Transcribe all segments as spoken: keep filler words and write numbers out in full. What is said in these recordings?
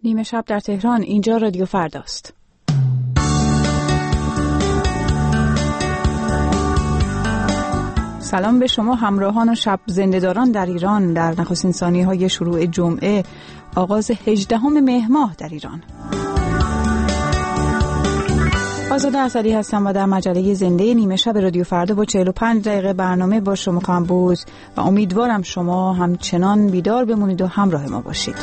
نیمه شب در تهران، اینجا رادیو فرداست. سلام به شما همراهان و شب زنده‌داران در ایران در نخستین ثانیه‌های شروع جمعه، آغاز هجدهم مهر ماه در ایران. آزاده اسدی هستم و در مجله زنده نیمه شب رادیو فردا با چهل و پنج دقیقه برنامه با شما خواهم بود و امیدوارم شما همچنان بیدار بمونید و همراه ما باشید.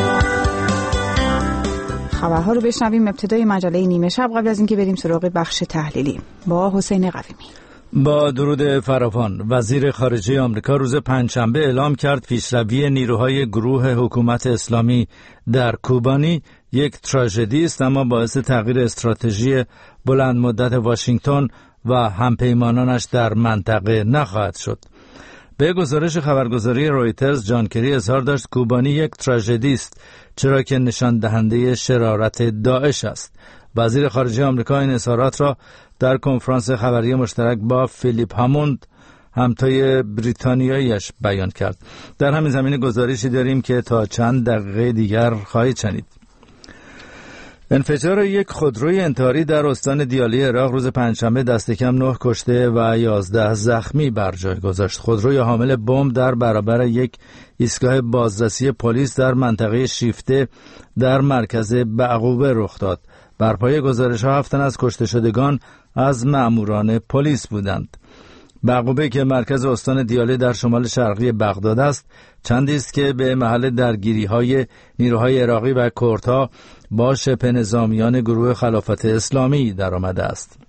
خبرها رو بشنویم. ابتدای مجله نیمه شب قبل از اینکه بریم سراغ بخش تحلیلی با حسین قویمی. با درود فراوان، وزیر خارجه آمریکا روز پنجشنبه اعلام کرد پیشروی نیروهای گروه حکومت اسلامی در کوبانی یک تراژدی است، اما باعث تغییر استراتژی بلند مدت واشنگتن و همپیمانانش در منطقه نخواهد شد. به گزارش خبرگزاری رویترز، جان کری اظهار داشت کوبانی یک تراژدی است، چرا که نشان دهنده شرارت داعش است. وزیر خارجه آمریکا این اظهارات را در کنفرانس خبری مشترک با فیلیپ هاموند، همتای بریتانیاییش بیان کرد. در همین زمینه گزارشی داریم که تا چند دقیقه دیگر خواهید شنید. انفجار یک خودروی انتحاری در استان دیالی عراق روز پنجشنبه دست کم نه کشته و یازده زخمی بر جای گذاشت. خودروی حامل بمب در برابر یک ایستگاه بازرسی پلیس در منطقه شیفته در مرکز بعقوبه رخ داد. بر پای گزارش‌ها هفت تن از کشته شدگان از مأموران پلیس بودند. بعقوبه که مرکز استان دیاله در شمال شرقی بغداد است، چندی است که به محل درگیری‌های نیروهای عراقی و کردها با شبه نظامیان گروه خلافت اسلامی درآمده است.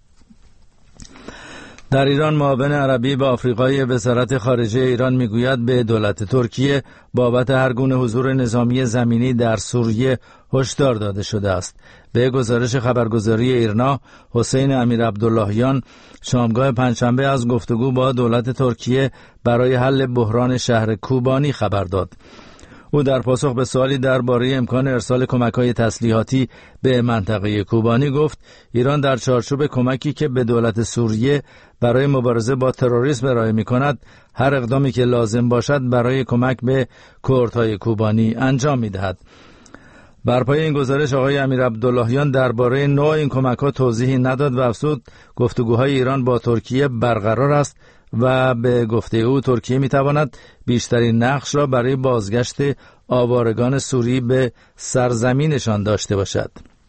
در ایران، معاون عربی به آفریقای وزارت خارجه ایران میگوید به دولت ترکیه بابت هر گونه حضور نظامی زمینی در سوریه هشدار داده شده است. به گزارش خبرگزاری ایرنا، حسین امیر عبداللهیان شامگاه پنجشنبه از گفتگو با دولت ترکیه برای حل بحران شهر کوبانی خبر داد. او در پاسخ به سوالی درباره امکان ارسال کمک‌های تسلیحاتی به منطقه کوبانی گفت ایران در چارچوب کمکی که به دولت سوریه برای مبارزه با تروریسم ارائه می‌کند هر اقدامی که لازم باشد برای کمک به کردهای کوبانی انجام می‌دهد. بر پای این گزارش آقای امیر عبداللهیان درباره نوع این کمک‌ها توضیحی نداد و افزود گفتگوهای ایران با ترکیه برقرار است و به گفته او ترکیه می‌تواند بیشترین نقش را برای بازگشت آوارگان سوری به سرزمینشان داشته باشد.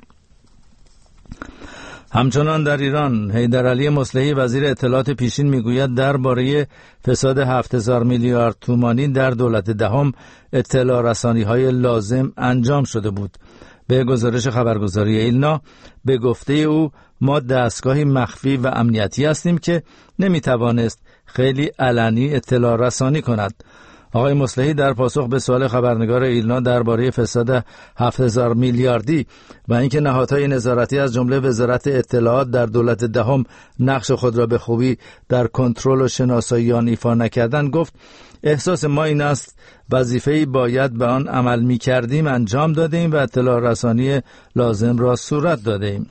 همچنان در ایران، حیدرعلی مصلحی وزیر اطلاعات پیشین میگوید درباره فساد هفت هزار میلیارد تومانی در دولت دهم اطلاع رسانی‌های لازم انجام شده بود. به گزارش خبرگزاری ایلنا، به گفته او ما دستگاهی مخفی و امنیتی هستیم که نمیتوانست خیلی علنی اطلاع رسانی کند. آقای مصلحی در پاسخ به سوال خبرنگار ایلنا درباره فساد هفت هزار میلیاردی و اینکه نهادهای نظارتی از جمله وزارت اطلاعات در دولت دهم نقش خود را به خوبی در کنترل و شناسایی آن ایفا نکردند گفت احساس ما این است وظیفه‌ای باید به آن عمل می‌کردیم انجام دادیم و اطلاع رسانی لازم را صورت دادیم.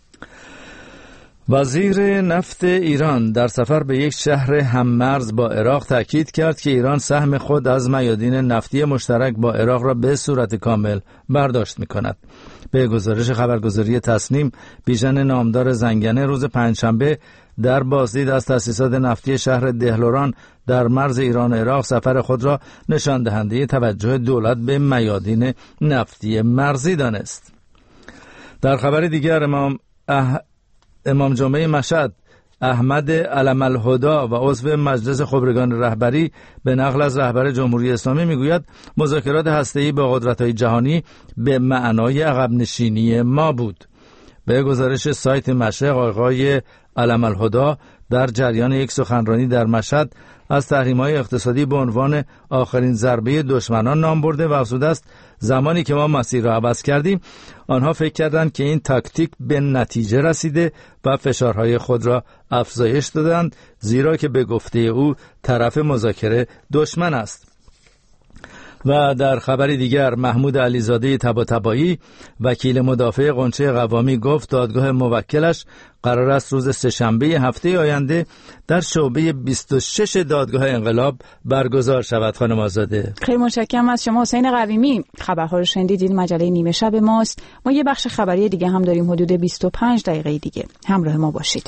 وزیر نفت ایران در سفر به یک شهر هممرز با عراق تاکید کرد که ایران سهم خود از میادین نفتی مشترک با عراق را به صورت کامل برداشت می‌کند. به گزارش خبرگزاری تسنیم، بیژن نامدار زنگنه روز پنجشنبه در بازدید از تأسیسات نفتی شهر دهلوران در مرز ایران و عراق سفر خود را نشان دهنده توجه دولت به میادین نفتی مرزی دانست. در خبر دیگر، امام اح... امام جمعه مشهد احمد علم الهدا و عضو مجلس خبرگان رهبری به نقل از رهبر جمهوری اسلامی میگوید مذاکرات هسته‌ای با قدرت‌های جهانی به معنای عقب نشینی ما بود. به گزارش سایت مشرق، آقای علم الهدا در جریان یک سخنرانی در مشهد از تحریم‌های اقتصادی به عنوان آخرین ضربه دشمنان نام برده و افزوده است زمانی که ما مسیر را عوض کردیم آنها فکر کردند که این تاکتیک به نتیجه رسیده و فشارهای خود را افزایش دادند، زیرا که به گفته او طرف مذاکره دشمن است. و در خبری دیگر محمود علیزاده طباطبایی وکیل مدافع غنچه قوامی گفت دادگاه موکلش قرار است روز سه‌شنبه هفته آینده در شعبه بیست و شش دادگاه انقلاب برگزار شود. خانم آزاده، خیلی متشکرم از شما حسین قویمی. خبرها رو شنیدید، مجله نیمه شب ماست. ما یه بخش خبری دیگه هم داریم، حدود بیست و پنج دقیقه دیگه همراه ما باشید.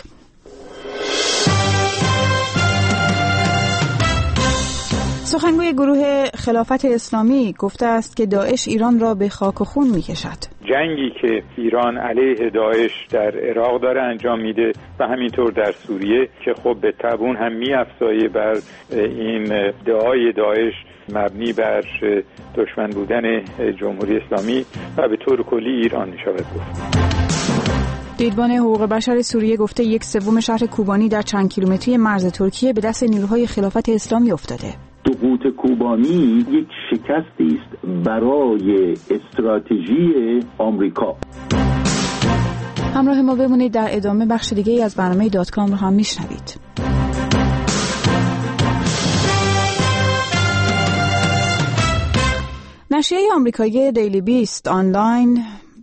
سخنگوی گروه خلافت اسلامی گفته است که داعش ایران را به خاک و خون می‌کشد. جنگی که ایران علیه داعش در عراق داره انجام میده و همینطور در سوریه که خب به تبون هم می‌افزایه بر این ادعای داعش مبنی بر دشمن بودن جمهوری اسلامی و به طور کلی ایران می‌شود گفت. دیدبان حقوق بشر سوریه گفته یک سوم شهر کوبانی در چند کیلومتری مرز ترکیه به دست نیروهای خلافت اسلامی افتاده. سقوط کوبانی یک شکستی است برای استراتژی آمریکا. همراه ما بمونید، در ادامه بخش دیگه از برنامه دات کام رو هم میشنوید. نشریه آمریکایی دیلی بیست آنلاین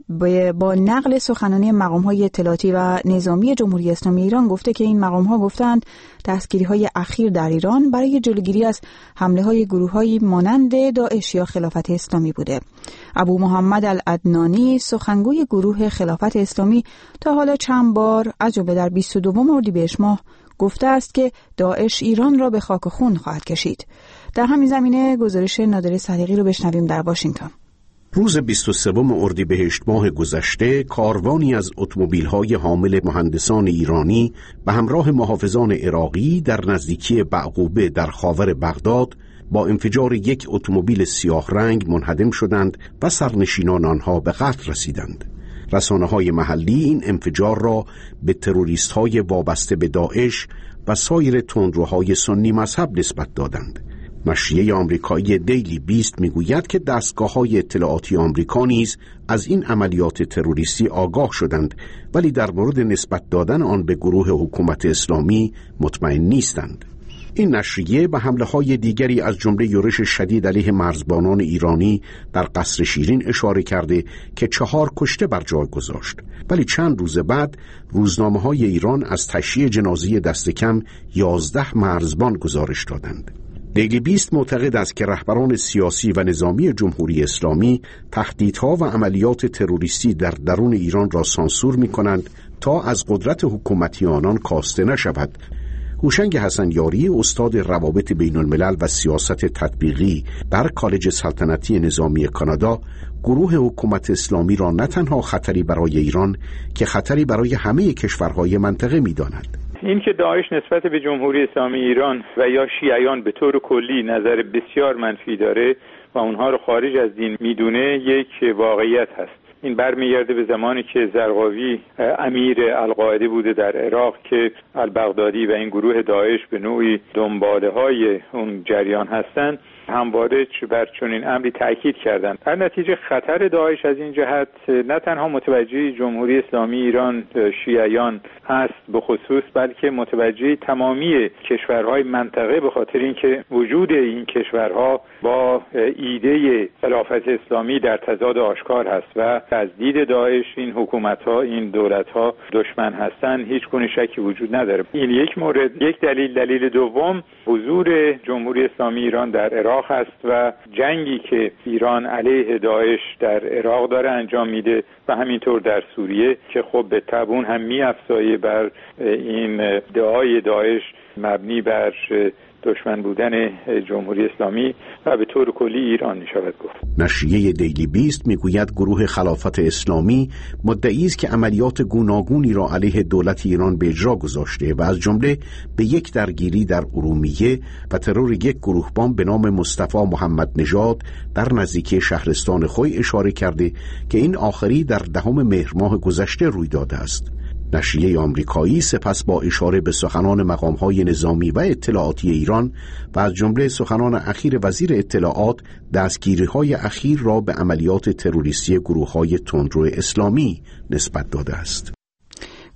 با نقل سخنرانی مقام‌های اطلاعاتی و نظامی جمهوری اسلامی ایران گفته که این مقام‌ها گفتند دستگیری‌های اخیر در ایران برای جلوگیری از حمله‌های گروه‌هایی مانند داعش یا خلافت اسلامی بوده. ابو محمد العدنانی سخنگوی گروه خلافت اسلامی تا حالا چند بار از جمله در بیست و دوم اردیبهشت ماه گفته است که داعش ایران را به خاک و خون خواهد کشید. در همین زمینه گزارش نادر صدیقی رو بشنویم در واشنگتن. روز بیست و سوم اردیبهشت ماه گذشته کاروانی از اتومبیل‌های حامل مهندسان ایرانی به همراه محافظان عراقی در نزدیکی بعقوبه در خاور بغداد با انفجار یک اتومبیل سیاه رنگ منهدم شدند و سرنشینان آنها به قتل رسیدند. رسانه‌های محلی این انفجار را به تروریست‌های وابسته به داعش و سایر تندروهای سنی مذهب نسبت دادند. نشریه آمریکایی دیلی بیست میگوید که دستگاه‌های اطلاعاتی آمریکا نیز از این عملیات تروریستی آگاه شدند، ولی در مورد نسبت دادن آن به گروه حکومت اسلامی مطمئن نیستند. این نشریه به حمله‌های دیگری از جمله یورش شدید علیه مرزبانان ایرانی در قصر شیرین اشاره کرده که چهار کشته بر جای گذاشت، ولی چند روز بعد روزنامه‌های ایران از تشییع جنازه دست کم یازده مرزبان گزارش دادند. دیلی بیست معتقد است که رهبران سیاسی و نظامی جمهوری اسلامی تهدیدها و عملیات تروریستی در درون ایران را سانسور می کنند تا از قدرت حکومتی آنان کاسته نشود. هوشنگ حسن یاری، استاد روابط بین الملل و سیاست تطبیقی در کالج سلطنتی نظامی کانادا، گروه حکومت اسلامی را نه تنها خطری برای ایران که خطری برای همه کشورهای منطقه می داند. این که داعش نسبت به جمهوری اسلامی ایران و یا شیعیان به طور کلی نظر بسیار منفی داره و اونها رو خارج از دین میدونه یک واقعیت هست. این برمیگرده به زمانی که زرقاوی امیر القاعده بوده در عراق که البغدادی و این گروه داعش به نوعی دنباله های اون جریان هستند، همواره بر چنین امری تاکید کردند. در نتیجه خطر داعش از این جهت نه تنها متوجه جمهوری اسلامی ایران شیعیان هست به خصوص، بلکه متوجه تمامی کشورهای منطقه، به خاطر اینکه وجود این کشورها با ایده خلافت اسلامی در تضاد آشکار هست و از دید داعش این حکومت‌ها، این دولت‌ها دشمن هستند، هیچ گونه شکی وجود نداره. این یک مورد. یک دلیل دلیل دوم حضور جمهوری اسلامی ایران در عراق هست و جنگی که ایران علیه داعش در عراق داره انجام میده و همینطور در سوریه که خب به تبون هم می‌افزایه بر این ادعای داعش مبنی بر دشمن بودن جمهوری اسلامی و به طور کلی ایران میشود گفت. نشریه دیلی بیست میگوید گروه خلافت اسلامی مدعی است که عملیات گوناگونی را علیه دولت ایران به اجرا گذاشته و از جمله به یک درگیری در ارومیه و ترور یک گروه بمب به نام مصطفی محمد نژاد در نزدیکی شهرستان خوی اشاره کرده که این آخری در دهم مهر ماه گذشته روی داده است. نشریه آمریکایی سپس با اشاره به سخنان مقام‌های نظامی و اطلاعاتی ایران و از جمله سخنان اخیر وزیر اطلاعات دستگیری‌های اخیر را به عملیات تروریستی گروه‌های تندرو اسلامی نسبت داده است.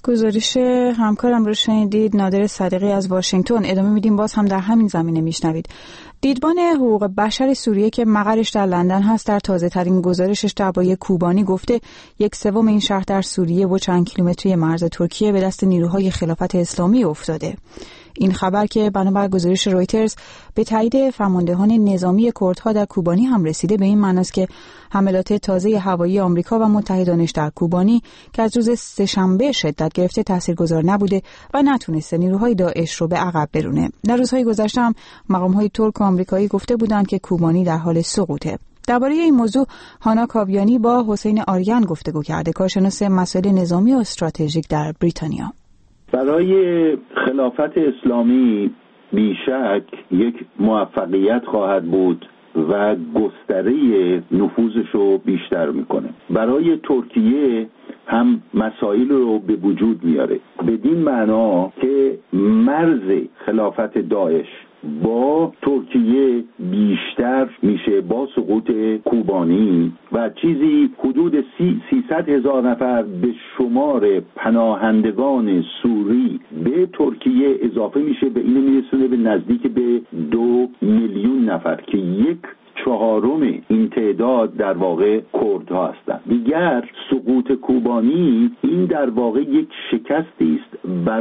گزارش همکارم رو شنیدید، نادر صدیقی از واشنگتن. ادامه میدیم، باز هم در همین زمینه میشنوید. دیدبان حقوق بشر سوریه که مقرش در لندن هست در تازه ترین گزارشش درباره کوبانی گفته یک سوم این شهر در سوریه و چند کیلومتری مرز ترکیه به دست نیروهای خلافت اسلامی افتاده. این خبر که بنابر گزارش رویترز به تایید فرماندهان نظامی کردها در کوبانی هم رسیده، به این معنی است که حملات تازه هوایی آمریکا و متحدانش در کوبانی که از روز سه‌شنبه شدت گرفته تاثیرگذار نبوده و نتونسته نیروهای داعش رو به عقب برونه. در روزهای گذشته هم مقام‌های ترک و آمریکایی گفته بودند که کوبانی در حال سقوطه. درباره این موضوع هانا کاویانی با حسین آریان گفتگو کرده، کارشناس مسائل نظامی و استراتژیک در بریتانیا. برای خلافت اسلامی بیشک یک موفقیت خواهد بود و گستره نفوذش رو بیشتر میکنه. برای ترکیه هم مسائل رو به وجود میاره، بدین معنا که مرز خلافت داعش با ترکیه بیشتر میشه با سقوط کوبانی و چیزی حدود سی سیصد هزار نفر به شمار پناهندگان سوری به ترکیه اضافه میشه، به اینو میرسونه به نزدیک به دو میلیون نفر که یک چهارم این تعداد در واقع کردها هستند. دیگر سقوط کوبانی این در واقع یک شکستی است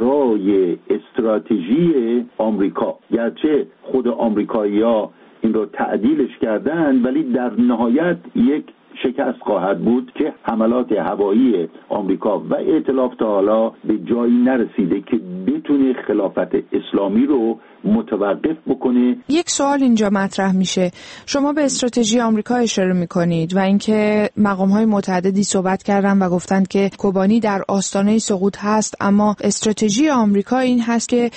برای استراتژی آمریکا. گرچه خود آمریکایی‌ها این رو تعدیلش کردن، ولی در نهایت یک شکست خواهد بود که حملات هوایی آمریکا و ائتلاف تا حالا به جایی نرسیده که بتونه خلافت اسلامی رو متوقف بکنه. یک سوال اینجا مطرح میشه، شما به استراتژی آمریکا اشاره میکنید و اینکه مقام‌های متعددی صحبت کردن و گفتند که کوبانی در آستانه سقوط هست، اما استراتژی آمریکا این هست که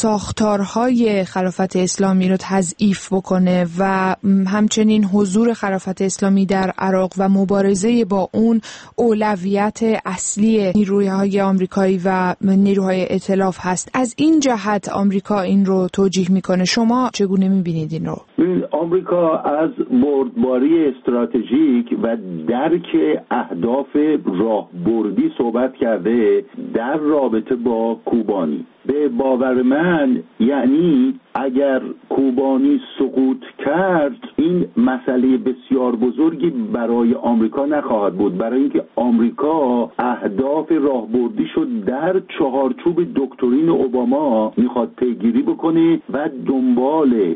ساختارهای خلافت اسلامی رو تضعیف بکنه و همچنین حضور خلافت اسلامی در عراق و مبارزه با اون اولویت اصلی نیروهای آمریکایی و نیروهای ائتلاف هست. از این جهت آمریکا این رو توجیه میکنه. شما چگونه میبینید این رو؟ آمریکا از بردباری استراتژیک و درک اهداف راهبردی صحبت کرده در رابطه با کوبانی. به باور من یعنی اگر کوبانی سقوط کرد این مسئله بسیار بزرگی برای آمریکا نخواهد بود، برای اینکه آمریکا اهداف راهبردی شد در چهارچوب دکترین اوباما میخواد پیگیری بکنه و دنبال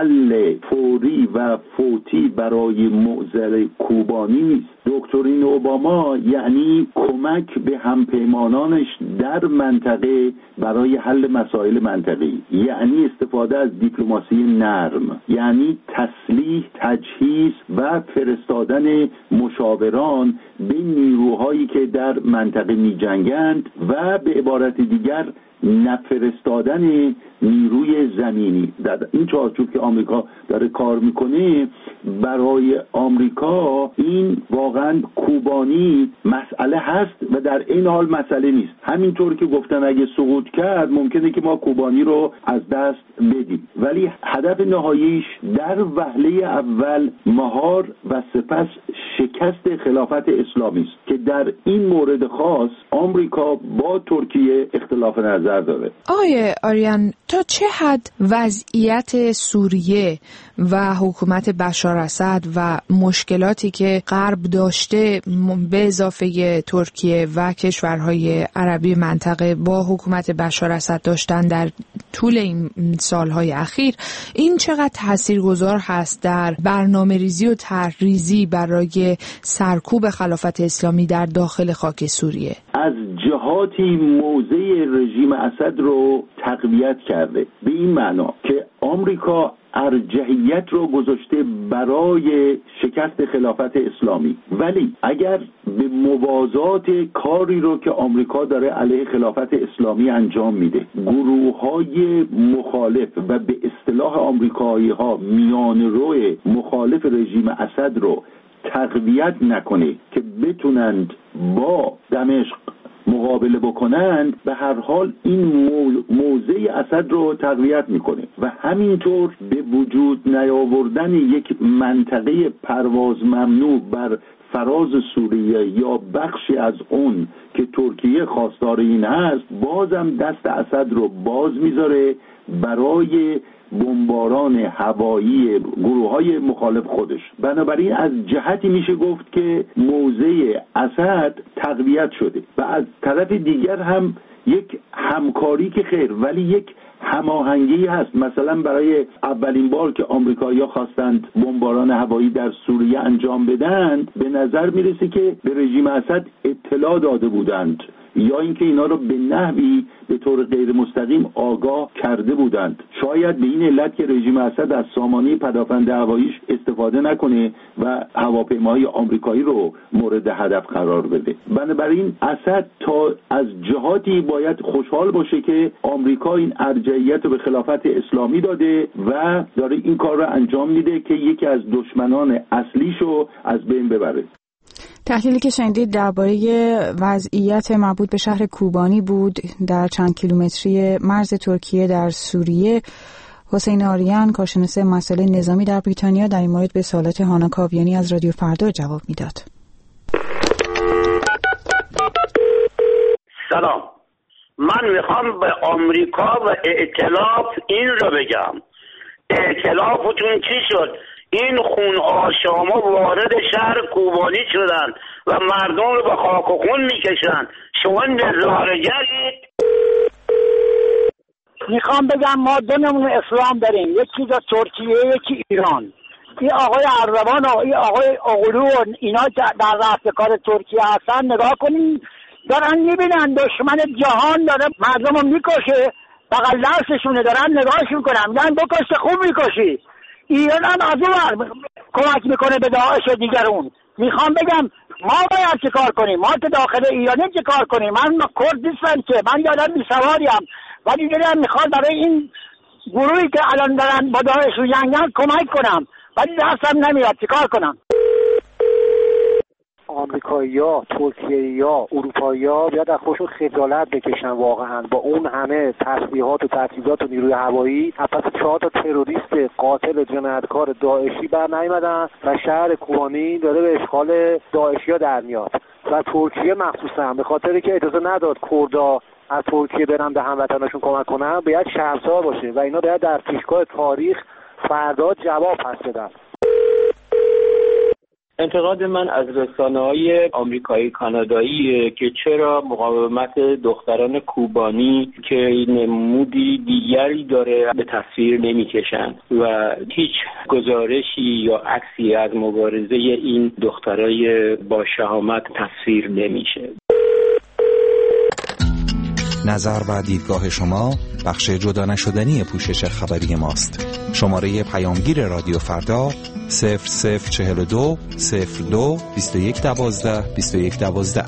حل فوری و فوتی برای معضل کوبانی نیست. دکترین اوباما یعنی کمک به همپیمانانش در منطقه برای حل مسائل منطقی، یعنی استفاده از دیپلماسی نرم، یعنی تسلیح، تجهیز و فرستادن مشاوران به نیروهایی که در منطقه می جنگند و به عبارت دیگر نفرستادن نیروی زمینی. در این چارچوب که آمریکا داره کار میکنه، برای آمریکا این واقعا کوبانی مسئله هست و در این حال مسئله نیست. همینطور که گفتم اگه سقوط کرد ممکنه که ما کوبانی رو از دست بدیم، ولی هدف نهاییش در وهله اول مهار و سپس شکست خلافت اسلامی است که در این مورد خاص آمریکا با ترکیه اختلاف نظر داره. آقای آریان، تا چه حد وضعیت سوریه و حکومت بشار اسد و مشکلاتی که غرب داشته به اضافه ترکیه و کشورهای عربی منطقه با حکومت بشار اسد داشتن در طول این سالهای اخیر، این چقدر تاثیرگذار هست در برنامه‌ریزی و طرح‌ریزی برای سرکوب خلافت اسلامی در داخل خاک سوریه؟ از جهاتی موضع رژیم اسد رو تقویت کرده، به این معنا که آمریکا ارجحیت رو گذاشته برای شکست خلافت اسلامی، ولی اگر به موازات کاری رو که آمریکا داره علیه خلافت اسلامی انجام میده، گروه‌های مخالف و به اصطلاح آمریکایی‌ها میانه‌رو مخالف رژیم اسد رو تقویت نکنه که بتونند با دمشق مقابله بکنند، به هر حال این موضع اسد رو تقویت میکنه و همینطور به وجود نیاوردن یک منطقه پرواز ممنوع بر فراز سوریه یا بخشی از اون که ترکیه خواستار این هست، بازم دست اسد رو باز میذاره برای بمباران هوایی گروه‌های مخالف خودش. بنابراین از جهتی میشه گفت که موضع اسد تقویت شده و از طرف دیگر هم یک همکاری که خیر ولی یک هماهنگی هست. مثلا برای اولین بار که آمریکایی‌ها خواستند بمباران هوایی در سوریه انجام بدن، به نظر میرسه که به رژیم اسد اطلاع داده بودند یا اینکه اینا رو به نحوی به طور غیر مستقیم آگاه کرده بودند. شاید به این علت که رژیم اسد از سامانه پدافند هواییش استفاده نکنه و هواپیماهای آمریکایی رو مورد هدف قرار بده. بنابراین اسد تا از جهاتی باید خوشحال باشه که آمریکا این ارجحیت رو به خلافت اسلامی داده و داره این کار رو انجام میده که یکی از دشمنان اصلیشو از بین ببره. تحلیلی که شنیدید درباره وضعیت مربوط به شهر کوبانی بود در چند کیلومتری مرز ترکیه در سوریه. حسین آریان، کارشناس مسائل نظامی در بریتانیا، در این مورد به سوالات هانا کاویانی از رادیو فردا جواب میداد. سلام، من میخوام به آمریکا و ائتلاف این رو بگم، ائتلافتون چی شد؟ این خون آشاما وارد شهر کوبانی شدن و مردم رو به خاک و خون میکشن. شما نظاره‌گرید؟ میخوام بگم ما دو نمونه اسلام داریم، یکی در ترکیه یکی ایران. این آقای اردوان و این آقای اغلو و اینا در رهبر ترکیه هستن، نگاه کنید دارن میبینن دشمن جهان داره مردم رو میکشه، بغل دستشونه دارن نگاهش میکنن، میگن بکشت خوب میکشی. ایران هم از اون کمک میکنه به داعش و دیگرون. میخوام بگم ما باید چه کار کنیم؟ ما که داخل ایرانی چه کار کنیم؟ من کرد نیستم که، من یادم بیسواریم، ولی دارم میخواد برای این گروهی که الان دارن با داعش رو جنگن کمک کنم، ولی دستم نمیاد. چه کار کنم؟ آمریکایی‌ها، ترکیه‌ای‌ها، اروپایی‌ها باید از خودشون خجالت بکشن. واقعا با اون همه تسلیحات و تجهیزات و نیروی هوایی پس چهار تا تروریست قاتل جنایتکار داعشی بر نیامدن و شهر کوبانی داره به اشغال داعشی‌ها در میاد و ترکیه مخصوصا به خاطری که اجازه نداد کردا از ترکیه برن به هموطناشون کمک کنن باید شرمسار باشه و اینا باید در پیشگاه تاریخ فردا جواب پس بدن. انتقاد من از رسانه‌های آمریکایی کانادایی که چرا مقاومت دختران کوبانی که نمودی دیگری داره به تصویر نمی‌کشند و هیچ گزارشی یا عکسی از مبارزه این دخترای با شهامت تصویر نمیشه. نظر و دیدگاه شما بخش جدا نشدنی پوشش خبری ماست. شماره پیامگیر رادیو فردا صفر صفر چهل و دو صفر دو بیست و یک دوازده بیست و یک دوازده.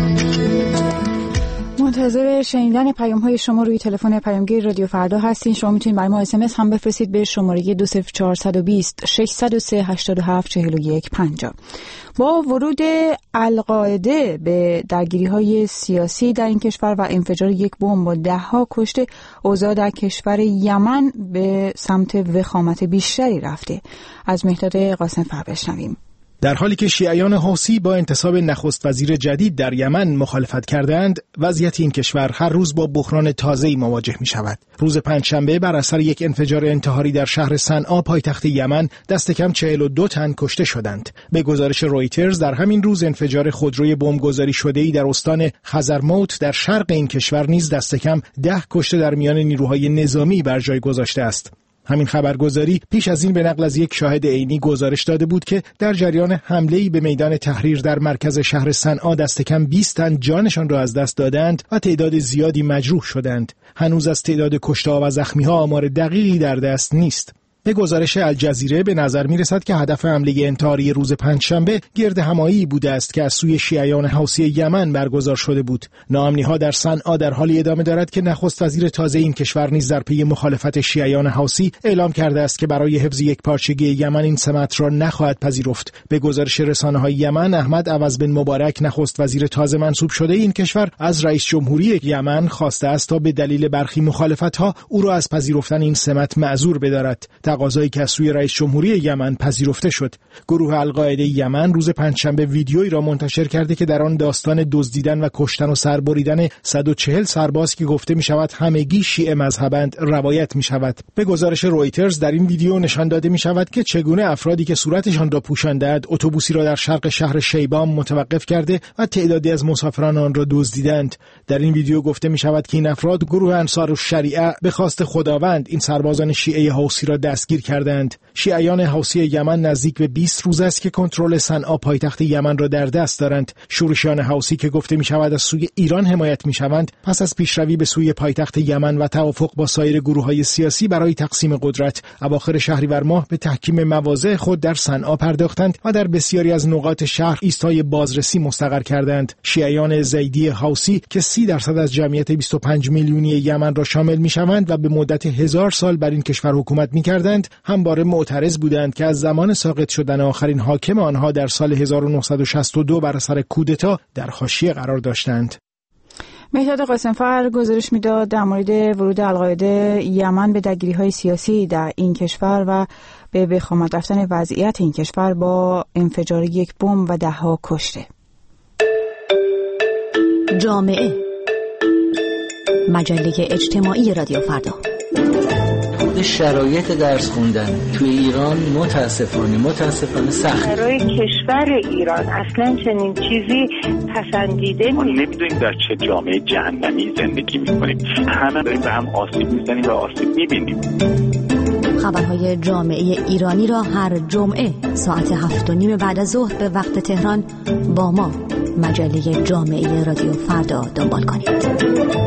منتظر شنیدن پیام های شما روی تلفن پیامگیر رادیو فردا هستین. شما میتونید برای ما اس ام اس هم بفرستید به شماره دو صفر چهار دو صفر شش صفر سه هشت هفت چهار یک پنجاه. با ورود القاعده به درگیری های سیاسی در این کشور و انفجار یک بمب با ده ها کشته، اوضاع در کشور یمن به سمت وخامت بیشتری رفته. از مهداد قاسم فر بشنویم. در حالی که شیعیان حوثی با انتصاب نخست وزیر جدید در یمن مخالفت کردند، وضعیت این کشور هر روز با بحران تازه‌ای مواجه می شود. روز پنجشنبه بر اثر یک انفجار انتحاری در شهر صنعا پایتخت یمن دست کم چهل و دو تن کشته شدند. به گزارش رویترز در همین روز انفجار خودروی بمبگذاری شده‌ای در استان خزرموت در شرق این کشور نیز دست کم ده کشته در میان نیروهای نظامی بر جای گذاشته است. همین خبرگزاری پیش از این به نقل از یک شاهد عینی گزارش داده بود که در جریان حمله‌ای به میدان تحریر در مرکز شهر صنعا دست کم بیست تن جانشان را از دست دادند و تعداد زیادی مجروح شدند. هنوز از تعداد کشته‌ها و زخمی‌ها آمار دقیقی در دست نیست. به گزارش الجزیره به نظر می رسد که هدف حمله انتحاری روز پنجشنبه گرد همایی بوده است که از سوی شیعیان حوثی یمن برگزار شده بود. ناامنی‌ها در صنعا در حالی ادامه دارد که نخست وزیر تازه این کشور نیز در پی مخالفت شیعیان حوثی اعلام کرده است که برای حفظ یکپارچگی یمن این سمت را نخواهد پذیرفت. به گزارش رسانه‌های یمن، احمد عوض بن مبارک نخست وزیر تازه منصوب شده این کشور از رئیس جمهوری یمن خواسته است تا به دلیل برخی مخالفت‌ها او را از پذیرفتن این سمت معذور بدارد. تقاضایی که از سوی رئیس جمهوری یمن پذیرفته شد. گروه القاعده یمن روز پنجشنبه ویدیویی را منتشر کرده که در آن داستان دزدیدن و کشتن و سربریدن صد و چهل سرباز که گفته می شود همگی شیعه مذهبند روایت می شود. به گزارش رویترز در این ویدیو نشان داده می شود که چگونه افرادی که صورتشان را پوشانده‌اند اتوبوسی را در شرق شهر شیبام متوقف کرده و تعدادی از مسافران آن را دزدیدند. در این ویدیو گفته می شود که این افراد گروه انصار الشریعه به خواست خداوند این سربازان شیعه حوثی را دستگیر کردند. شیعیان حوثی یمن نزدیک به بیست روز است که کنترل صنعا پایتخت یمن را در دست دارند. شورشیان حوثی که گفته می شود از سوی ایران حمایت می شوند پس از پیشروی به سوی پایتخت یمن و توافق با سایر گروه‌های سیاسی برای تقسیم قدرت اواخر شهریور ماه به تحکیم مواضع خود در صنعا پرداختند و در بسیاری از نقاط شهر ایستای بازرسی مستقر کردند. شیعیان زیدی حوثی که سی درصد از جمعیت بیست و پنج میلیونی یمن را شامل می‌شوند و به مدت هزار سال بر این کشور حکومت می‌کردند، همواره معترض بودند که از زمان ساقط شدن آخرین حاکم آنها در سال هزار و نهصد و شصت و دو بر اثر کودتا در حاشیه قرار داشتند. مهداد قاسمفر گزارش میداد در مورد ورود القاعده یمن به درگیری‌های سیاسی در این کشور و به وخامت رفتن وضعیت این کشور با انفجار یک بمب و ده‌ها کشته. جامعه مجله اجتماعی رادیو فردا. شرایط درس خوندن توی ایران متاسفانه متاسفانه سخت. برای کشور ایران اصلا چنین چیزی پسندیده نیست. ما نمیدونیم در چه جامعه جهنمی زندگی میکنیم. همه داریم به هم آسیب میزنیم و آسیب میبینیم. خبرهای جامعه ایرانی را هر جمعه ساعت هفت و نیم بعد از ظهر به وقت تهران با ما مجله جامعه رادیو فردا دنبال کنید.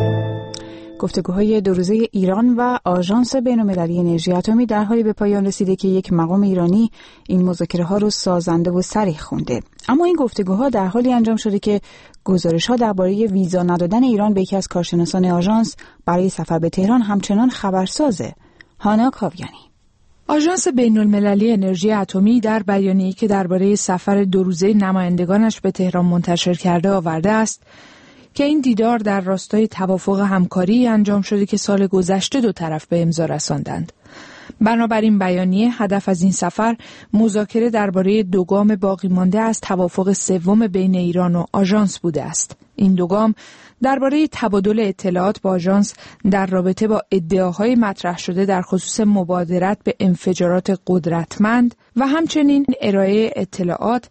گفتگوهای دو روزه ایران و آژانس بین‌المللی انرژی اتمی در حالی به پایان رسیده که یک مقام ایرانی این مذاکره‌ها رو سازنده و صریح خونده. اما این گفتگوها در حالی انجام شده که گزارش‌ها درباره ویزا ندادن ایران به یکی از کارشناسان آژانس برای سفر به تهران همچنان خبرسازه. هانا کاویانی. آژانس بین‌المللی انرژی اتمی در بیانیه‌ای که درباره سفر دو روزه نمایندگانش به تهران منتشر کرده آورده است که این دیدار در راستای توافق همکاری انجام شده که سال گذشته دو طرف به امضا رساندند. بنابراین بیانیه هدف از این سفر مذاکره درباره دو گام باقی مانده از توافق سوم بین ایران و آژانس بوده است. این دو گام درباره تبادل اطلاعات با آژانس در رابطه با ادعاهای مطرح شده در خصوص مبادرت به انفجارات قدرتمند و همچنین ارائه اطلاعات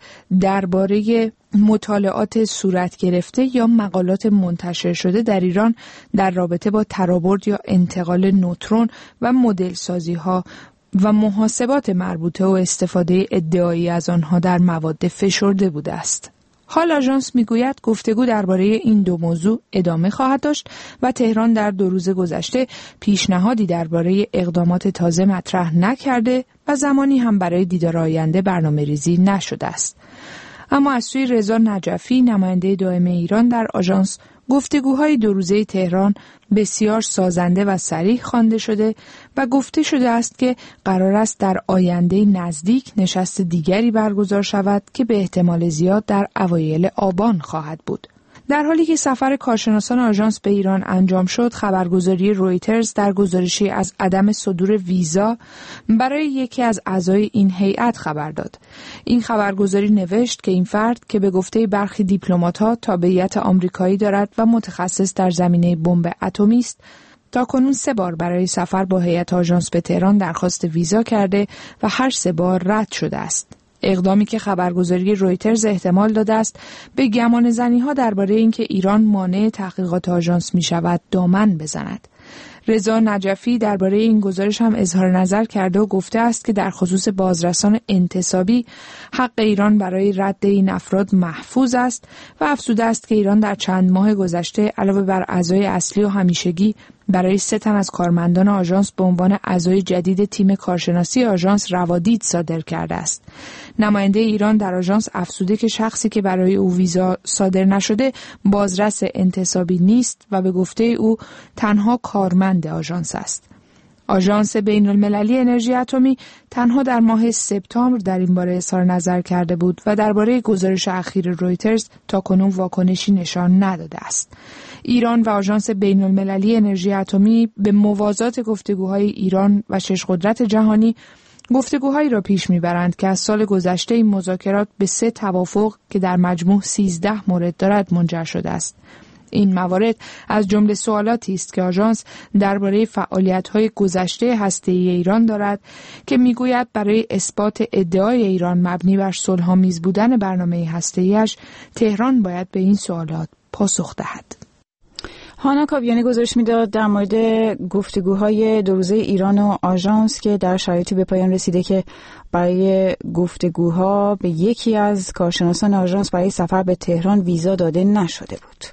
درباره مطالعات صورت گرفته یا مقالات منتشر شده در ایران در رابطه با ترابرد یا انتقال نوترون و مدل سازی ها و محاسبات مربوطه و استفاده ادعایی از آنها در مواد فشرده بوده است. حال آژانس میگوید گفتگو درباره این دو موضوع ادامه خواهد داشت و تهران در دو روز گذشته پیشنهادی درباره اقدامات تازه مطرح نکرده و زمانی هم برای دیدار آینده برنامه‌ریزی نشده است. اما از سوی رضا نجفی نماینده دائم ایران در آژانس گفتگوهای دو روزه تهران بسیار سازنده و صریح خوانده شده و گفته شده است که قرار است در آینده نزدیک نشست دیگری برگزار شود که به احتمال زیاد در اوایل آبان خواهد بود. در حالی که سفر کارشناسان آژانس به ایران انجام شد، خبرگزاری رویترز در گزارشی از عدم صدور ویزا برای یکی از اعضای این هیئت خبر داد. این خبرگزاری نوشت که این فرد که به گفته برخی دیپلمات‌ها تابعیت آمریکایی دارد و متخصص در زمینه بمب اتمی است، تاکنون سه بار برای سفر با هیئت آژانس به تهران درخواست ویزا کرده و هر سه بار رد شده است. اقدامی که خبرگزاری رویترز احتمال داده است به گمانه‌زنی‌ها درباره اینکه ایران مانع تحقیقات آژانس می‌شود دامن بزند. رضا نجفی درباره این گزارش هم اظهار نظر کرده و گفته است که در خصوص بازرسان انتصابی حق ایران برای رد این افراد محفوظ است و افزوده است که ایران در چند ماه گذشته علاوه بر اعضای اصلی و همیشگی برای سه تن از کارمندان آژانس به عنوان اعضای جدید تیم کارشناسی آژانس روادید صادر کرده است. نماینده ایران در آژانس افزوده که شخصی که برای او ویزا صادر نشده بازرس انتصابی نیست و به گفته او تنها کارمند آژانس است. آژانس بین المللی انرژی اتمی تنها در ماه سپتامبر در این باره اظهار نظر کرده بود و درباره گزارش اخیر رویترز تاکنون واکنشی نشان نداده است. ایران و آژانس بین المللی انرژی اتمی به موازات گفتگوهای ایران و شش قدرت جهانی گفتگوهایی را پیش میبرند که از سال گذشته این مذاکرات به سه توافق که در مجموع سیزده مورد دارد منجر شده است. این موارد از جمله سوالاتی است که آژانس درباره فعالیت‌های گذشته هسته‌ای ایران دارد که میگوید برای اثبات ادعای ایران مبنی بر صلح‌آمیز بودن برنامه هسته‌ایش تهران باید به این سوالات پاسخ دهد. هانا کاویانی گزارش میداد در مورد گفتگوهای دو روزه ایران و آژانس که در شرایطی به پایان رسیده که برای گفتگوها به یکی از کارشناسان آژانس برای سفر به تهران ویزا داده نشده بود.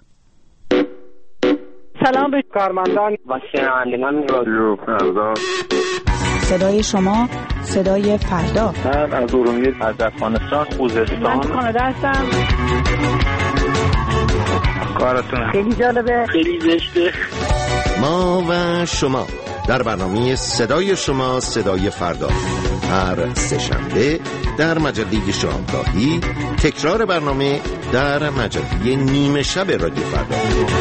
سلام به کارمندان و شنوندگان رادیو فردا. صدای شما، صدای فردا. من از ارومیه از افغانستان، خوزستان. من کانادا هستم. کارتون خیلی جالبه، خیلی زشته. ما و شما در برنامه صدای شما، صدای فردا، هر سه شنبه در مجله شامگاهی، تکرار برنامه در مجله نیمه شب رادیو فردا.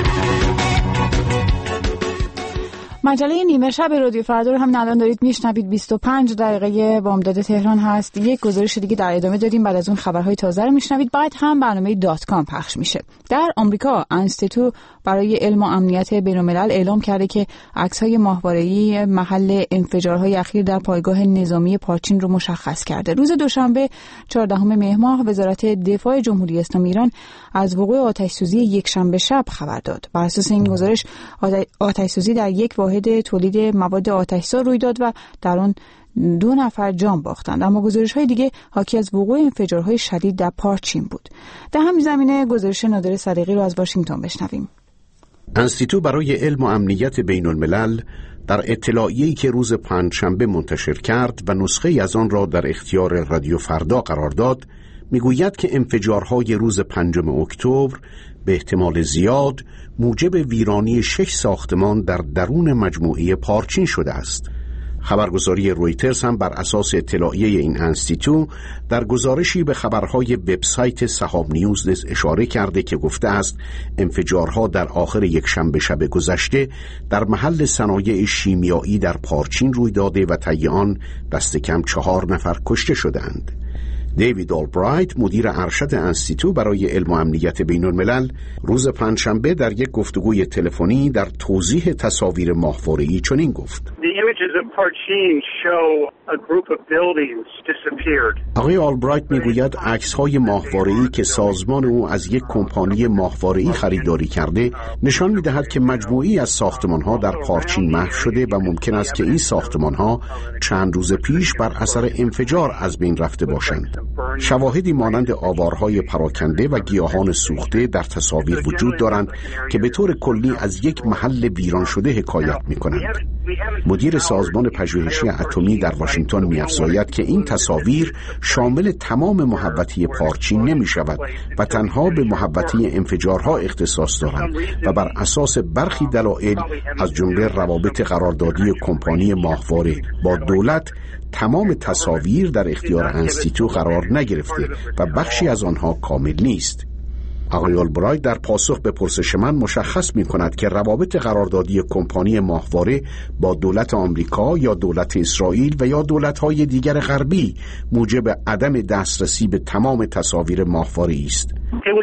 مجله نیمه شب رادیو فردا رو هم الان دارید میشنوید. بیست و پنج دقیقه بامداد تهران هست. یک گزارش دیگه در ادامه داریم، بعد از اون خبرهای تازه رو میشنوید. بعد هم برنامه دات کام پخش میشه. در آمریکا انستیتو برای علم و امنیت بین‌الملل اعلام کرده که عکس‌های ماهواره‌ای محل انفجارهای اخیر در پایگاه نظامی پارچین رو مشخص کرده. روز دوشنبه چهاردهم مهر ماه وزارت دفاع جمهوری اسلامی ایران از وقوع آتش‌سوزی یکشنبه شب خبر داد. بر اساس این گزارش آتش‌سوزی در یک واحد تولید مواد آتش‌زا روی داد و در آن دو نفر جان باختند، اما گزارش‌های دیگه حاکی از وقوع انفجارهای شدید در پارچین بود. در همین زمینه گزارش نادر صدیقی رو از واشنگتن بشنویم. انستیتو برای علم و امنیت بین الملل در اطلاعیه‌ای که روز پنجشنبه منتشر کرد و نسخه‌ای از آن را در اختیار رادیو فردا قرار داد، میگوید که انفجارهای روز پنجم اکتبر به احتمال زیاد موجب ویرانی شش ساختمان در درون مجموعه پارچین شده است. خبرگزاری رویترز هم بر اساس اطلاعیه این انستیتو در گزارشی به خبرهای وبسایت سهام نیوز نیز اشاره کرده که گفته است انفجارها در آخر یک شنبه شب گذشته در محل صنایع شیمیایی در پارچین روی داده و طی آن دست کم چهار نفر کشته شدند. دیوید آلبرایت مدیر ارشد انستیتو برای علم و امنیت بین الملل روز پنجشنبه در یک گفتگوی تلفنی در توضیح تصاویر ماهواره‌ای چنین گفت: آقای آلبرایت میگوید عکس‌های ماهواره‌ای که سازمان او از یک کمپانی ماهواره‌ای خریداری کرده نشان می‌دهد که مجموعی از ساختمان‌ها در پارچین محو شده و ممکن است که این ساختمان‌ها چند روز پیش بر اثر انفجار از بین رفته باشند. شواهدی مانند آوارهای پراکنده و گیاهان سوخته در تصاویر وجود دارند که به طور کلی از یک محل ویران شده حکایت می‌کنند. مدیر سازمان پژوهشی اتمی در واشنگتن می‌افزاید که این تصاویر شامل تمام محوطه پارچین نمی‌شود و تنها به محوطه انفجارها اختصاص دارند و بر اساس برخی دلایل از جمله روابط قراردادی کمپانی ماهواره با دولت تمام تصاویر در اختیار انستیتو قرار نگرفته و بخشی از آنها کامل نیست. آقای آلبرایت در پاسخ به پرسش من مشخص می کند که روابط قراردادی کمپانی ماهواره با دولت آمریکا یا دولت اسرائیل و یا دولت‌های دیگر غربی موجب عدم دسترسی به تمام تصاویر ماهواره است.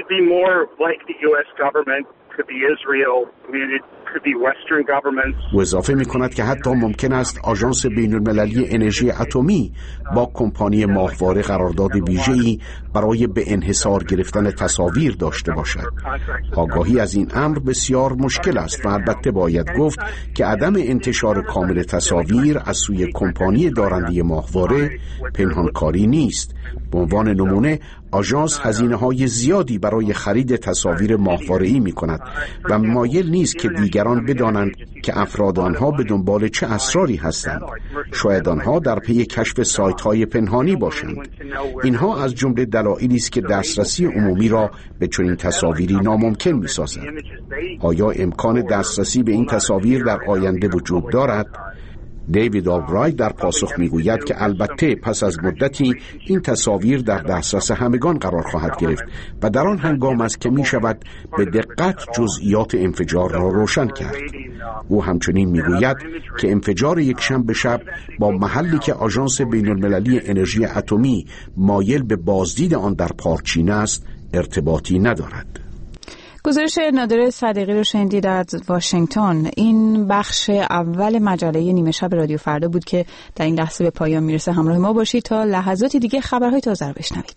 و اضافه می کند که حتی ممکن است آژانس بین المللی انرژی اتمی با کمپانی ماهواره قرارداد ویژه‌ای برای به انحصار گرفتن تصاویر داشته باشد. آگاهی از این امر بسیار مشکل است و البته باید گفت که عدم انتشار کامل تصاویر از سوی کمپانی دارنده ماهواره پنهانکاری نیست. به عنوان نمونه آژانس هزینه‌های زیادی برای خرید تصاویر ماهواره‌ای می‌کند و مایل نیست که دیگران بدانند که افراد آنها به دنبال چه اسراری هستند. شاید آنها در پی کشف سایت‌های پنهانی باشند. اینها از جمله دلایلی است که دسترسی عمومی را به چنین تصاویری ناممکن می‌سازد. آیا امکان دسترسی به این تصاویر در آینده وجود دارد؟ دیوید آلبرایت در پاسخ میگوید که البته پس از مدتی این تصاویر در دسترس همگان قرار خواهد گرفت و در آن هنگام است که می شود به دقت جزئیات انفجار را روشن کرد. او همچنین میگوید که انفجار یک شنبه شب با محلی که آژانس بین المللی انرژی اتمی مایل به بازدید آن در پارچین است ارتباطی ندارد. گزارش نادر صدیقی رو شنیدید از واشنگتن. این بخش اول مجله نیمه شب رادیو فردا بود که در این لحظه به پایان میرسه. همراه ما باشید تا لحظاتی دیگه خبرهای تازه رو بشنوید.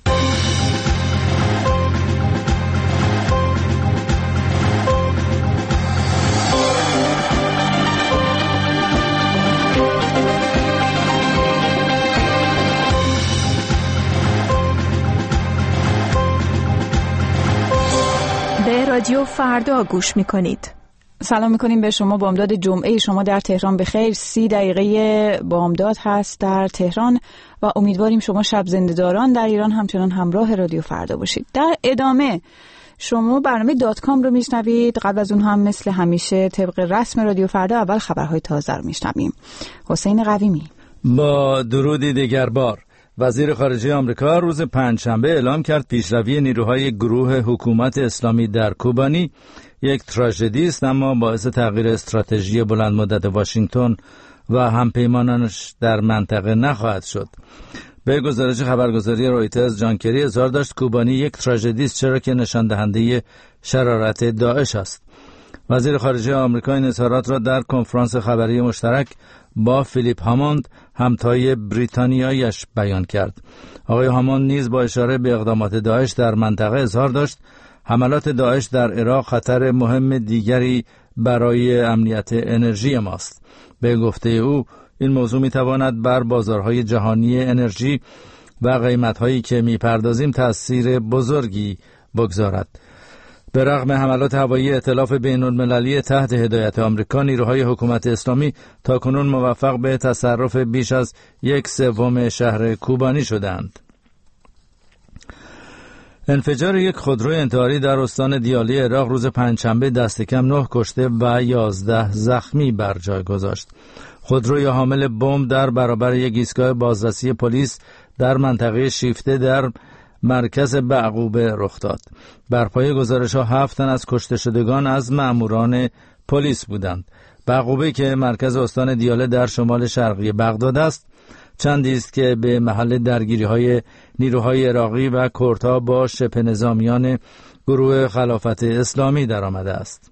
رادیو فردا گوش میکنید. سلام میکنیم به شما. بامداد جمعه شما در تهران بخیر. سی دقیقه بامداد هست در تهران و امیدواریم شما شب زنده‌داران در ایران همچنان همراه رادیو فردا باشید. در ادامه شما برنامه دات کام رو میشنوید. قبل از اون هم مثل همیشه طبق رسم رادیو فردا اول خبرهای تازه رو میشنویم. حسین قویمی. با درودی دیگر بار، وزیر خارجه آمریکا روز پنجشنبه اعلام کرد پیشروی نیروهای گروه حکومت اسلامی در کوبانی یک تراژدی است، اما باعث تغییر استراتژی بلند مدت واشنگتن و همپیمانانش در منطقه نخواهد شد. به گزارش خبرگزاری رویترز، جان کری اظهار داشت کوبانی یک تراژدی است چرا که نشان دهنده شرارت داعش است. وزیر خارجه آمریکا این اظهارات را در کنفرانس خبری مشترک با فیلیپ هاموند همتای بریتانیایش بیان کرد. آقای هاموند نیز با اشاره به اقدامات داعش در منطقه اظهار داشت حملات داعش در عراق خطر مهم دیگری برای امنیت انرژی ماست. به گفته او این موضوع میتواند بر بازارهای جهانی انرژی و قیمت‌هایی که میپردازیم تأثیر بزرگی بگذارد. به رغم حملات هوایی ائتلاف بین المللی تحت هدایت آمریکا، نیروهای حکومت اسلامی تاکنون موفق به تصرف بیش از یک سوم شهر کوبانی شدند. انفجار یک خودروی انتحاری در استان دیالی عراق روز پنجشنبه دست کم نه کشته و یازده زخمی بر جای گذاشت. خودروی حامل بمب در برابر یک ایستگاه بازرسی پلیس در منطقه شیفته در مرکز بعقوبه رخ داد. بر پای گزارش‌ها هفت تن از کشته شدگان از مأموران پلیس بودند. بعقوبه که مرکز استان دیاله در شمال شرقی بغداد است، چندی است که به محل درگیری‌های نیروهای عراقی و کردها با شبه نظامیان گروه خلافت اسلامی درآمده است.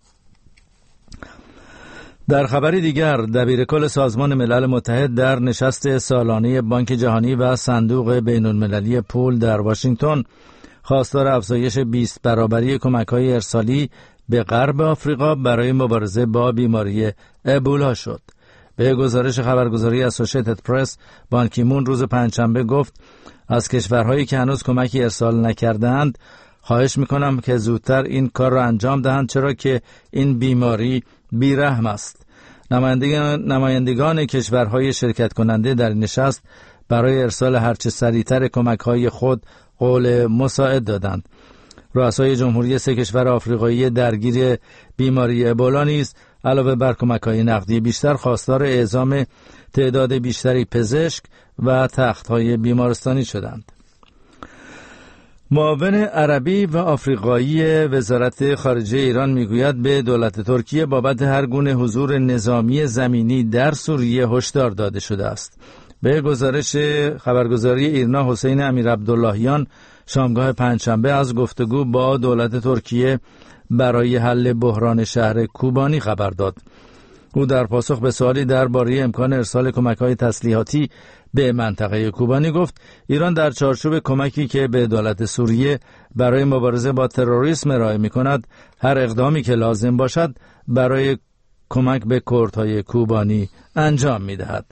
در خبری دیگر، دبیرکل سازمان ملل متحد در نشست سالانه بانک جهانی و صندوق بین المللی پول در واشنگتن خواستار افزایش بیست برابری کمک‌های ارسالی به غرب آفریقا برای مبارزه با بیماری ابولا شد. به گزارش خبرگزاری اسوسییتد پرس، بان کی مون روز پنجشنبه گفت از کشورهایی که هنوز کمکی ارسال نکردند خواهش میکنم که زودتر این کار را انجام دهند، چرا که این بیماری بیرحم است. نمایندگان, نمایندگان کشورهای شرکت کننده در نشست برای ارسال هرچه سریعتر کمک‌های خود قول مساعد دادند. رؤسای جمهوری سه کشور آفریقایی درگیر بیماری ابولا نیز علاوه بر کمک‌های نقدی بیشتر خواستار اعزام تعداد بیشتری پزشک و تخت‌های بیمارستانی شدند. معاون عربی و آفریقایی وزارت خارجه ایران میگوید به دولت ترکیه بابت هر گونه حضور نظامی زمینی در سوریه هشدار داده شده است. به گزارش خبرگزاری ایرنا، حسین امیر عبداللهیان شامگاه پنجشنبه از گفتگو با دولت ترکیه برای حل بحران شهر کوبانی خبر داد. او در پاسخ به سوالی درباره امکان ارسال کمک‌های تسلیحاتی به منطقه کوبانی گفت ایران در چارچوب کمکی که به دولت سوریه برای مبارزه با تروریسم ارائه می‌کند هر اقدامی که لازم باشد برای کمک به کردهای کوبانی انجام می‌دهد.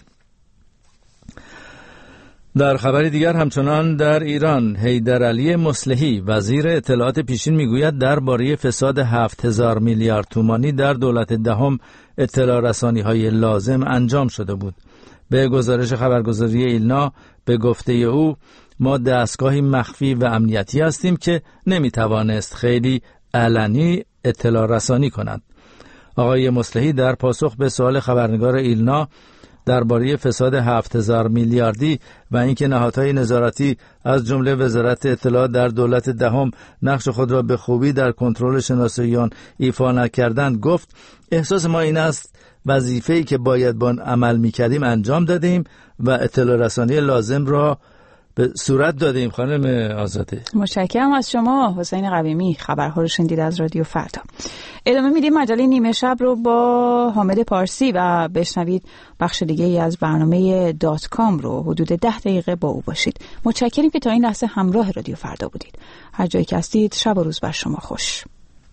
در خبری دیگر همچنان در ایران، حیدرعلی مصلحی وزیر اطلاعات پیشین میگوید درباره فساد هفت هزار میلیارد تومانی در دولت دهم اطلاع رسانی های لازم انجام شده بود. به گزارش خبرگزاری ایلنا، به گفته او ما دستگاهی مخفی و امنیتی هستیم که نمیتوانست خیلی علنی اطلاع رسانی کند. آقای مصلحی در پاسخ به سوال خبرنگار ایلنا درباره فساد هفت هزار میلیاردی و اینکه نهادهای نظارتی از جمله وزارت اطلاعات در دولت دهم نقش خود را به خوبی در کنترل شناساییان ایفا نکردند گفت احساس ما این است وظیفه‌ای که باید با آن عمل می‌کردیم انجام دادیم و اطلاع رسانی لازم را به صورت دادیم. خانم آزاده، متشکرم از شما. حسین قویمی، خبرها رو شنیدید از رادیو فردا. ادامه میدیم مجله نیمه شب رو با حامد پارسی و بشنوید بخش دیگه ای از برنامه دات کام رو. حدود ده دقیقه با او باشید. متشکریم که تا این لحظه همراه رادیو فردا بودید. هر جایی که هستید شب و روز بر شما خوش.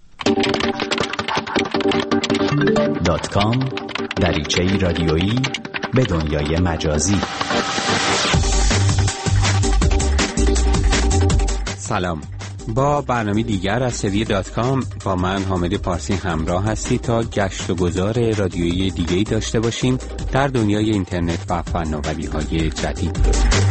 دات کام، دریچه‌ای رادیویی به دنیای مجازی. سلام، با برنامه دیگر از سری دات کام با من حامد پارسی همراه هستی تا گشت و گذار رادیویی دیگه‌ای داشته باشیم در دنیای اینترنت و فناوری‌های جدید.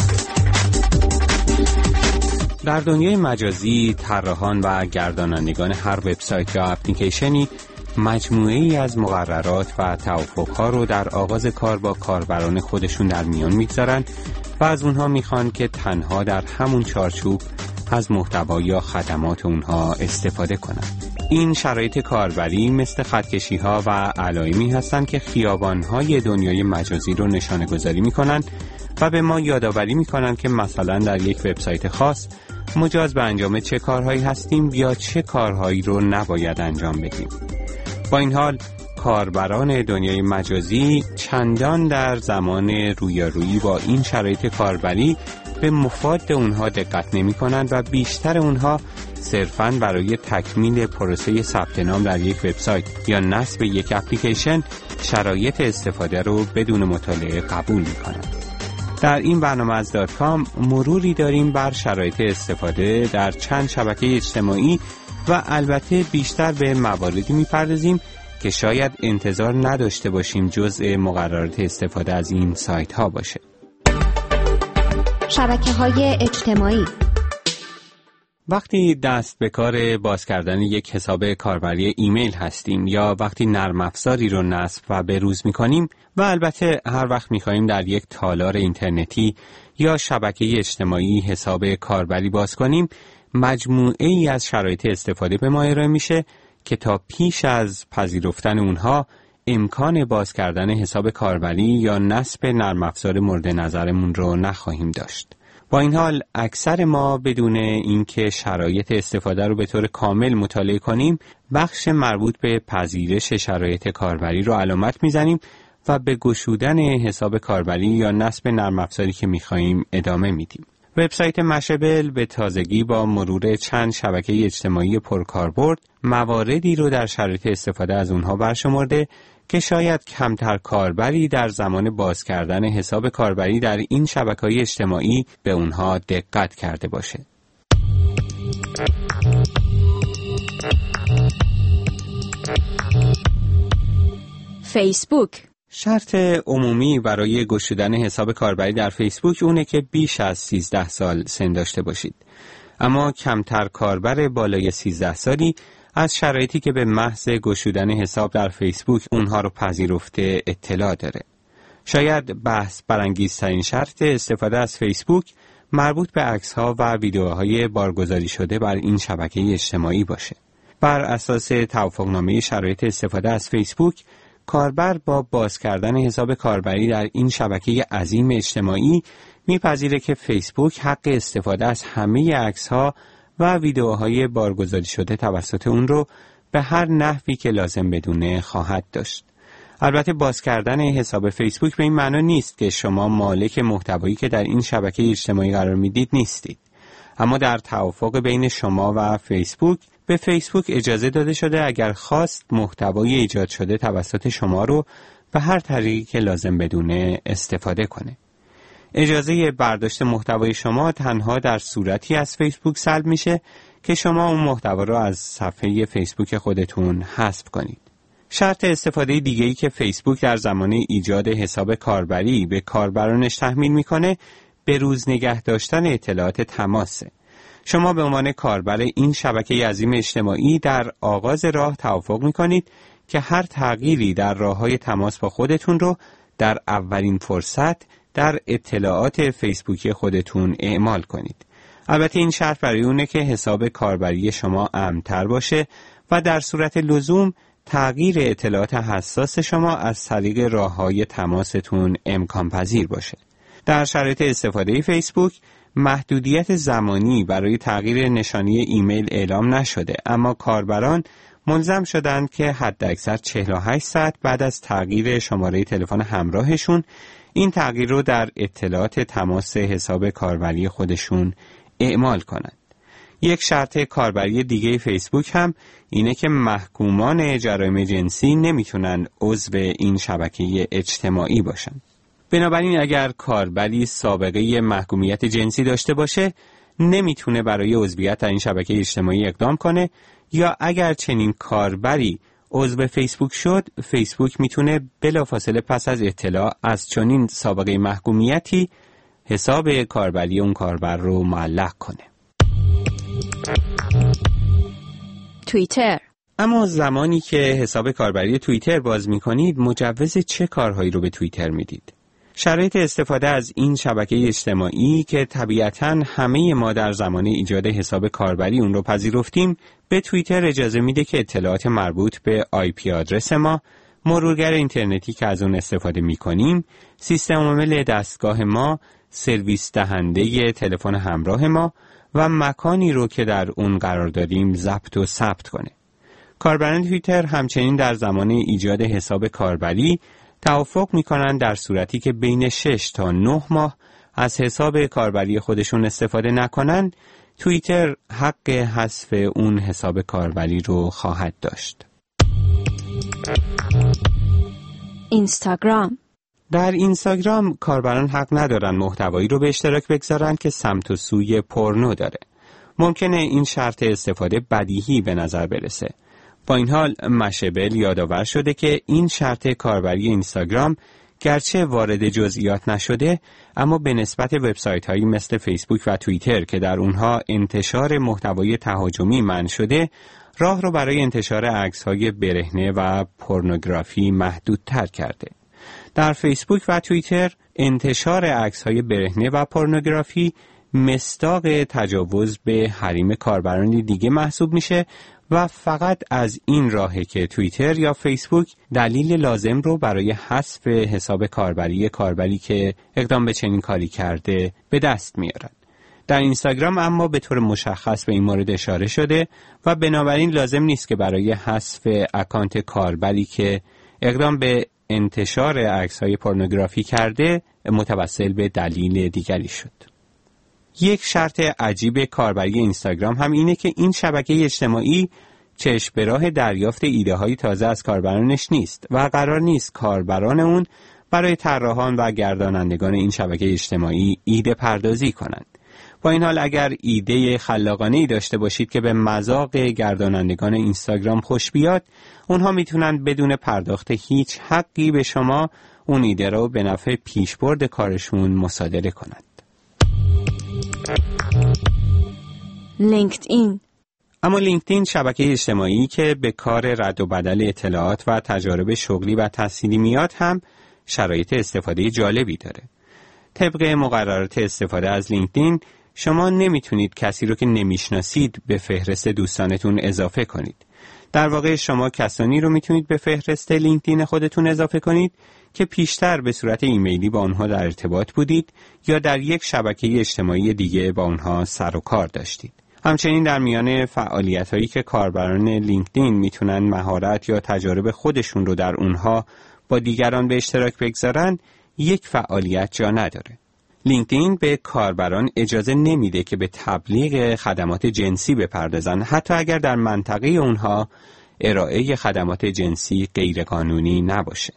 در دنیای مجازی طراحان و گردانندگان هر وبسایت یا اپلیکیشنی مجموعه‌ای از مقررات و توافق‌ها رو در آغاز کار با کاربران خودشون در میان می‌گذارن و از اونها میخوان که تنها در همون چارچوب از محتوا یا خدمات اونها استفاده کنند. این شرایط کاربری مثل خطکشی‌ها و علائمی هستند که خیابان‌های دنیای مجازی رو نشانه گذاری می‌کنند و به ما یادآوری می‌کنند که مثلا در یک وبسایت خاص مجاز به انجام چه کارهایی هستیم یا چه کارهایی رو نباید انجام بدیم. با این حال کاربران دنیای مجازی چندان در زمان رویارویی با این شرایط کاربری به مفاد اونها دقت نمی کنند و بیشتر اونها صرفاً برای تکمیل پروسه ثبت نام در یک وبسایت یا نصب یک اپلیکیشن شرایط استفاده رو بدون مطالعه قبول می کنند. در این برنامه از دات کام مروری داریم بر شرایط استفاده در چند شبکه اجتماعی و البته بیشتر به مواردی می پردازیم که شاید انتظار نداشته باشیم جزء مقررات استفاده از این سایت ها باشه. شبکه‌های اجتماعی. وقتی دست به کار باز کردن یک حساب کاربری ایمیل هستیم یا وقتی نرم افزاری رو نصب و بروز می‌کنیم و البته هر وقت می‌خوایم در یک تالار اینترنتی یا شبکه اجتماعی حساب کاربری باز کنیم، مجموعه‌ای از شرایط استفاده به ما ارائه میشه که تا پیش از پذیرفتن اونها امکان باز کردن حساب کاربری یا نصب نرم افزار مورد نظرمون رو نخواهیم داشت. با این حال اکثر ما بدون اینکه شرایط استفاده رو به طور کامل مطالعه کنیم بخش مربوط به پذیرش شرایط کاربری رو علامت میزنیم و به گشودن حساب کاربری یا نصب نرم افزاری که میخواهیم ادامه میدیم. وبسایت مشبل به تازگی با مرور چند شبکه اجتماعی پرکاربرد مواردی رو در شرایط استفاده از اونها برشمرده که شاید کمتر کاربری در زمان باز کردن حساب کاربری در این شبکه‌های اجتماعی به اونها دقت کرده باشه. فیسبوک. شرط عمومی برای گشودن حساب کاربری در فیسبوک اونه که بیش از سیزده سال سن داشته باشید. اما کمتر کاربر بالای سیزده سالی از شرایطی که به محض گشودن حساب در فیسبوک اونها رو پذیرفته اطلاع داره. شاید بحث برانگیزترین شرط استفاده از فیسبوک مربوط به عکس‌ها و ویدیوهای بارگذاری شده بر این شبکه اجتماعی باشه. بر اساس توافقنامه شرایط استفاده از فیسبوک، کاربر با باز کردن حساب کاربری در این شبکه عظیم اجتماعی میپذیره که فیسبوک حق استفاده از همه عکس‌ها و ویدیوهای بارگذاری شده توسط اون رو به هر نحوی که لازم بدونه خواهد داشت. البته باز کردن حساب فیسبوک به این معنی نیست که شما مالک محتوایی که در این شبکه اجتماعی قرار میدید نیستید. اما در توافق بین شما و فیسبوک به فیسبوک اجازه داده شده اگر خواست محتوای ایجاد شده توسط شما رو به هر طریقی که لازم بدونه استفاده کنه. اجازه برداشت محتوای شما تنها در صورتی از فیسبوک سلب میشه که شما اون محتوا رو از صفحه فیسبوک خودتون حذف کنید. شرط استفاده دیگه‌ای که فیسبوک در زمان ایجاد حساب کاربری به کاربرانش تحمیل میکنه به روز نگه داشتن اطلاعات تماسه. شما به عنوان کاربر این شبکه عظیم اجتماعی در آغاز راه توافق میکنید که هر تغییری در راه‌های تماس با خودتون رو در اولین فرصت در اطلاعات فیسبوکی خودتون اعمال کنید. البته این شرط برای اونه که حساب کاربری شما امن‌تر باشه و در صورت لزوم تغییر اطلاعات حساس شما از طریق راه‌های تماستون امکان پذیر باشه. در شرایط استفاده فیسبوک محدودیت زمانی برای تغییر نشانی ایمیل اعلام نشده، اما کاربران ملزم شدند که حداکثر چهل و هشت ساعت بعد از تغییر شماره تلفن همراهشون این تغییر رو در اطلاعات تماس حساب کاربری خودشون اعمال کنند. یک شرط کاربری دیگه فیسبوک هم اینه که محکومان جرایم جنسی نمیتونن عضو این شبکه اجتماعی باشن. بنابراین اگر کاربری سابقه محکومیت جنسی داشته باشه نمیتونه برای عضویت در این شبکه اجتماعی اقدام کنه، یا اگر چنین کاربری عضو فیسبوک شد، فیسبوک میتونه بلافاصله پس از اطلاع از چنین سابقه محکومیتی حساب کاربری اون کاربر رو معلق کنه. توییتر. اما زمانی که حساب کاربری توییتر باز میکنید مجوز چه کارهایی رو به توییتر میدید؟ شرایط استفاده از این شبکه اجتماعی که طبیعتاً همه ما در زمان ایجاد حساب کاربری اون رو پذیرفتیم، به توییتر اجازه میده که اطلاعات مربوط به آی پی آدرس ما، مرورگر اینترنتی که از اون استفاده میکنیم، سیستم عامل دستگاه ما، سرویس دهنده تلفن همراه ما و مکانی رو که در اون قرار داریم ضبط و ثبت کنه. کاربران توییتر همچنین در زمان ایجاد حساب کاربری توافق میکنن در صورتی که بین شش تا نه ماه از حساب کاربری خودشون استفاده نکنن، توییتر حق حذف اون حساب کاربری رو خواهد داشت. اینستاگرام. در اینستاگرام کاربران حق ندارن محتوایی رو به اشتراک بگذارن که سمت و سوی پورنو داره. ممکنه این شرط استفاده بدیهی به نظر برسه. با این حال مشابل یادآور شده که این شرط کاربری اینستاگرام گرچه وارد جزئیات نشده، اما به نسبت وبسایت‌هایی مثل فیسبوک و توییتر که در اونها انتشار محتوای تهاجمی منع شده، راه رو برای انتشار عکس‌های برهنه و پورنوگرافی محدودتر کرده. در فیسبوک و توییتر انتشار عکس‌های برهنه و پورنوگرافی مصداق تجاوز به حریم کاربران دیگه محسوب میشه و فقط از این راهه که توییتر یا فیسبوک دلیل لازم رو برای حذف حساب کاربری کاربری که اقدام به چنین کاری کرده به دست میارن. در اینستاگرام اما به طور مشخص به این مورد اشاره شده و بنابراین لازم نیست که برای حذف اکانت کاربری که اقدام به انتشار عکس‌های پورنوگرافی کرده متوسل به دلیل دیگری شد. یک شرط عجیب کاربری اینستاگرام هم اینه که این شبکه اجتماعی چشم به راه دریافت ایده های تازه از کاربرانش نیست و قرار نیست کاربران اون برای طراحان و گردانندگان این شبکه اجتماعی ایده پردازی کنند. با این حال اگر ایده خلاقانه‌ای داشته باشید که به مذاق گردانندگان اینستاگرام خوش بیاد، اونها میتونن بدون پرداخت هیچ حقی به شما اون ایده رو به نفع پیشبرد کارشون مصادره کنند. لینکدین. اما لینکدین شبکه اجتماعی که به کار رد و بدل اطلاعات و تجارب شغلی و تحصیلی میاد هم شرایط استفاده جالبی داره. طبق مقررات استفاده از لینکدین شما نمیتونید کسی رو که نمیشناسید به فهرست دوستانتون اضافه کنید. در واقع شما کسانی رو میتونید به فهرست لینکدین خودتون اضافه کنید که پیشتر به صورت ایمیلی با اونها در ارتباط بودید یا در یک شبکه اجتماعی دیگه با اونها سر و کار داشتید. همچنین در میان فعالیت‌هایی که کاربران لینکدین میتونن مهارت یا تجارب خودشون رو در اونها با دیگران به اشتراک بگذارن، یک فعالیت جا نداره. لینکدین به کاربران اجازه نمیده که به تبلیغ خدمات جنسی بپردازن، حتی اگر در منطقه اونها ارائه خدمات جنسی غیرقانونی نباشه.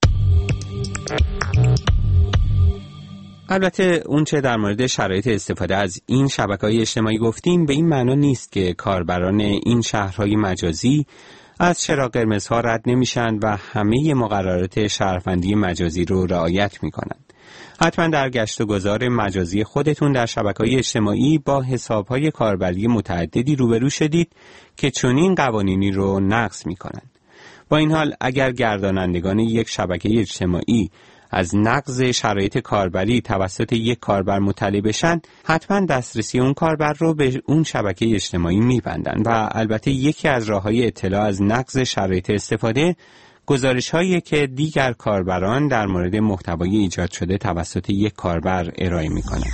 البته اون چه در مورد شرایط استفاده از این شبکه‌های اجتماعی گفتیم به این معنا نیست که کاربران این شهرهای مجازی از چراغ قرمزها رد نمیشن و همه مقررات شهروندی مجازی رو رعایت میکنن. حتما در گشت و گذار مجازی خودتون در شبکه‌های اجتماعی با حساب‌های کاربری متعددی روبرو شدید که چنین قوانینی رو نقض میکنن. با این حال اگر گردانندگان یک شبکه اجتماعی از نقض شرایط کاربری توسط یک کاربر مطلع بشن، حتما دسترسی اون کاربر رو به اون شبکه اجتماعی میبندن و البته یکی از راه‌های اطلاع از نقض شرایط استفاده گزارش‌هایی که دیگر کاربران در مورد محتوای ایجاد شده توسط یک کاربر ارائه می‌کنند.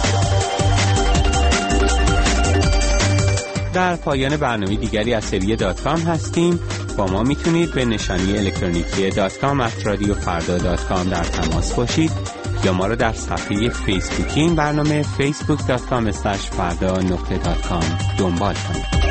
در پایان برنامه دیگری از سری دات کام هستیم. با ما میتونید به نشانی الکترونیکی دات کام ات رادیو فردا دات کام در تماس باشید یا ما رو در صفحه فیسبوکی این برنامه فیسبوک دات کام اسلش فردا نقطه دات کام دنبال کنید.